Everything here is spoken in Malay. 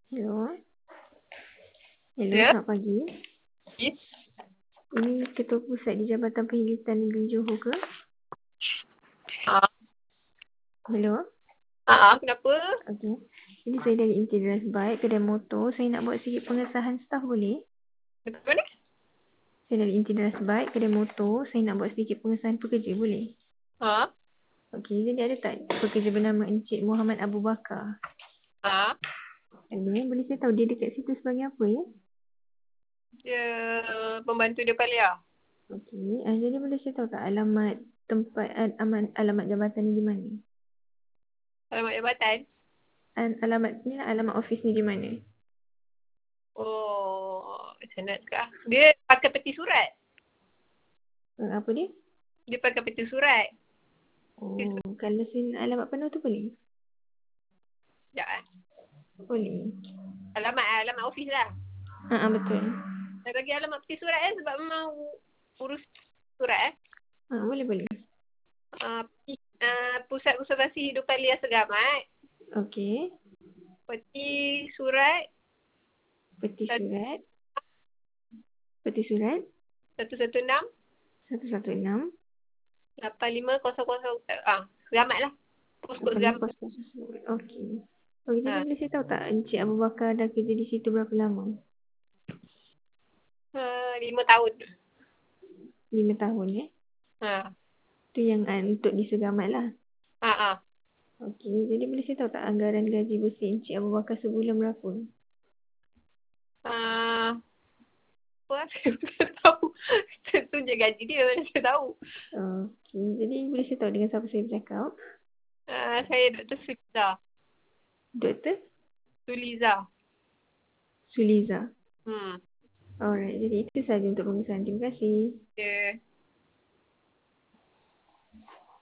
Hello. Hello, Ya. selamat pagi. Yes. Ini Ketua Pusat di Jabatan Penghilitan Negeri Johor ke? Hello. Kenapa? Okey. Ini saya dari Intidra's Bike, kedai motor. Saya nak buat sikit pengesahan staf boleh? Dekat mana? Saya dari Intidra's Bike, kedai motor. Saya nak buat sedikit pengesahan pekerja boleh? Ha? Okey, jadi ada tak pekerja bernama Encik Muhammad Abu Bakar? Ha? Ada, boleh saya tahu dia dekat situ sebagai apa ya? Dia pembantu dia Palia. Okey, jadi boleh saya tahu tak alamat tempat, alamat jabatan ni di mana? Alamat jabatan. Alamat ni, alamat office ni di mana? Oh, macam mana kah? Dia pakai peti surat. Apa dia? Dia pakai peti surat. Oh, kalau alamat penuh tu boleh? Sekejap eh. Boleh. Alamat office lah. Betul. Saya bagi alamat peti surat sebab memang urus surat Boleh. Pusat Konservasi Hidupan Liar Segamat. Okey. Peti surat. Peti surat 116 116 8500. Segamat lah. Postcode segamat. Okey. Okey, jadi boleh saya tahu tak Encik Abu Bakar dah kerja di situ berapa lama? 5 tahun. 5 tahun Tu yang untuk di Segamat lah. Okey, jadi boleh saya tahu tak anggaran gaji bersih Encik Abu Bakar sebulan berapa? Apa? Saya tahu. Tentu je gaji dia. Saya tahu. Okey, jadi boleh saya tahu dengan siapa saya bercakap? Saya Dr. Suliza. Doktor? Suliza. Alright, jadi itu sahaja untuk pemeriksaan. Terima kasih. Yeah.